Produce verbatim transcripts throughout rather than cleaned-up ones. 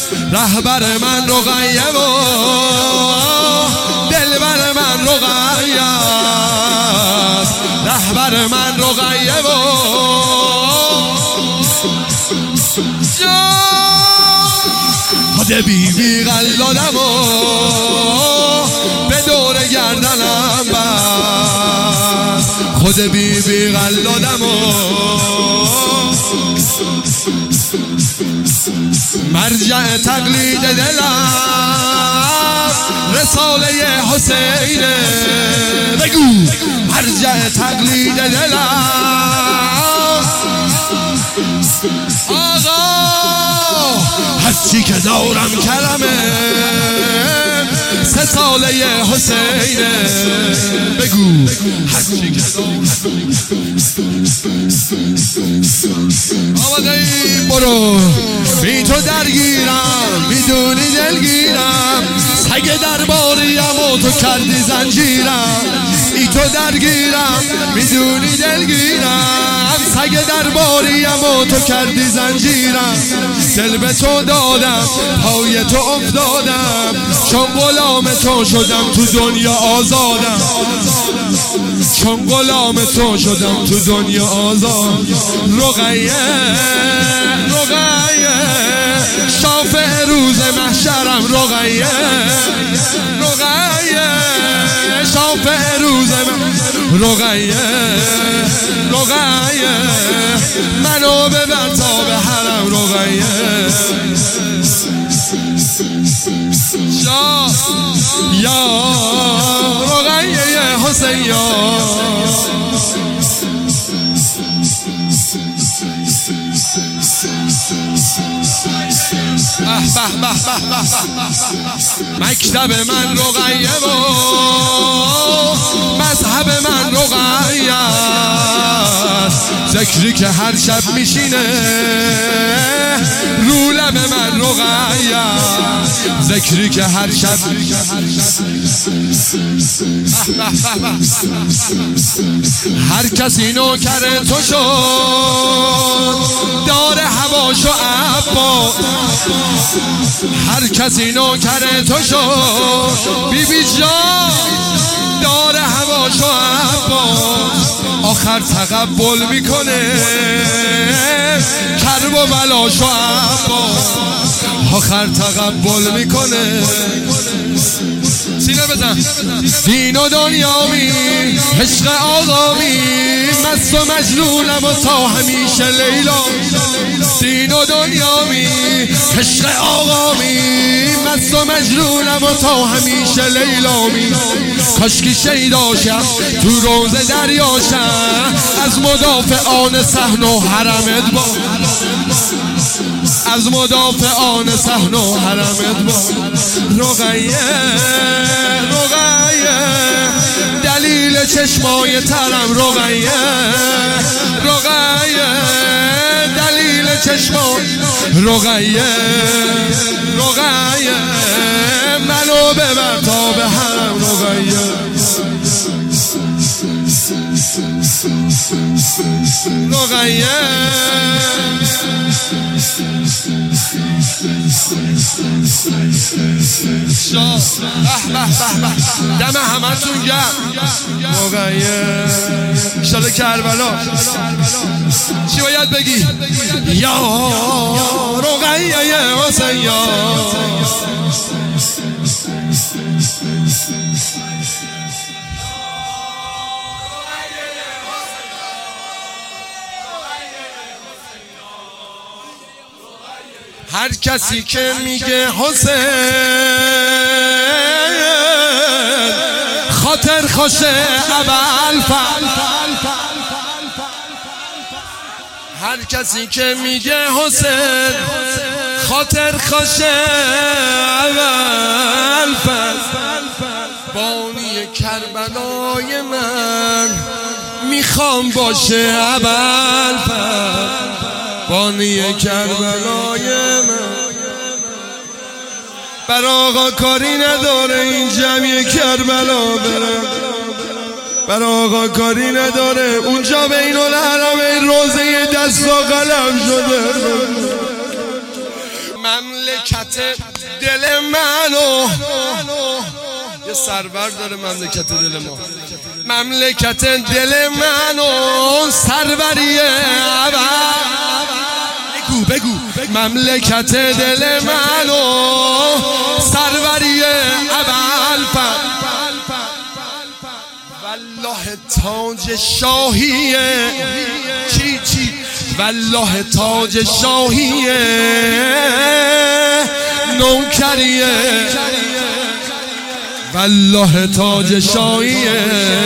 رهبر من رقیه و دلبر من رقیه است، رهبر من رقیه و خود بی بی قلادم و به دور گردنم بست، خود بی بی قلادم و مرجع تقلید دلم رساله حسینه، بگو مرجع تقلید دلم آقا هرچی که دارم کلمه سه ساله حسینه، بگو هرچی که دارم آمده ای برو بی تو درگیرم میدونی دلگیرم، سگ درباریم و تو کردی زنجیرم، ای تو درگیرم میدونی دلگیرم، سگ درباریم و تو کردی زنجیرم، دل به تو دادم پای تو افتادم، چون غلام تو شدم تو دنیا آزادم، چون غلام تو شدم تو دنیا آزاد. رقیه رقیه شافع روز محشرم، رقیه رقیه شافع روز محشرم، رقیه رقیه منو ببر تا به حرم، رقیه یا یا رقیه حسین یا مکتب من رقیه و مذهب من رقیه است، ذکری که هر شب میشینه رو لب من رقیه است، ذکری که هر شب هر کسی نوکر تو شد دار هواش و عبا، هر کسی نوکر تو شد بی بی جان دار هواش و عبا، آخر تقبل میکنه کرب و بلاش و عبا، آخر تقبل میکنه. سینه بزن دین و دنیامی عشق آقامی، مست و مجنونم و تا همیشه لیلا، دین و دنیامی عشق آقامی، مست و مجنونم و تا همیشه لیلامی، کاشکی شیداشم تو روز دریاشم، از مدافعان صحن و حرمت با، از مدافعان صحن و حرمت با. رقیه رقیه دلیل چشمای ترم، رقیه رقیه دلیل چشمای، رقیه رقیه منو ببر تا به حرم، رقیه رقیه دم همه تون گرم، رقیه انشالله کربلا چی باید بگی؟ یا رقیه حسین یا هر کسی که میگه حسین خاطر خوشه ابوالفضل، هر کسی که میگه حسین خاطر خوشه ابوالفضل، بانی کربلای من میخوام باشه ابوالفضل، بانی کربلای من. بر آقا کاری نداره این جمعی کربلا برم، بر آقا کاری نداره اونجا بین الحرمین روزه دست و قلم شده. مملکت دل منو یه سرور داره مملکت دل ما، مملکت دل منو سروری ابد بگو بگو مملکت دل منو سروری ابوالفضل والله تاج شاهیه چی چی والله تاج شاهیه نوکریه والله تاج شاهیه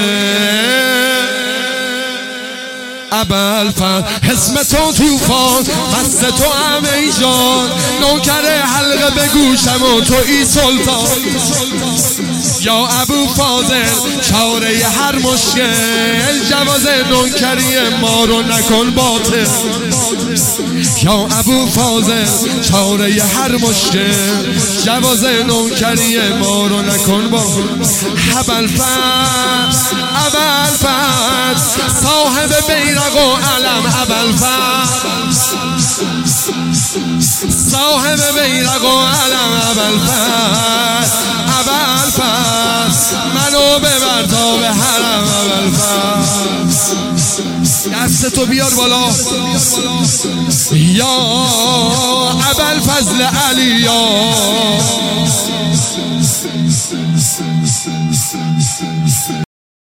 ابوالفضل اسم تو توفان مست تو همه جان نوکر حلقه به گوشم و تو ای سلطان یا ابو فاضل چاره هر مشکل جواز نوکری ما رو نکن باطل یا ابو فاضل چاره هر مشکل جواز نوکری ما رو نکن باطل ابوالفضل ابوالفضل صاحب بیرق و علم ابوالفضل صاحب بیرق و علم ابوالفضل ابوالفضل منو ببر تا به حرم ابوالفضل دست تو بیار بالا یا ابوالفضل علی یا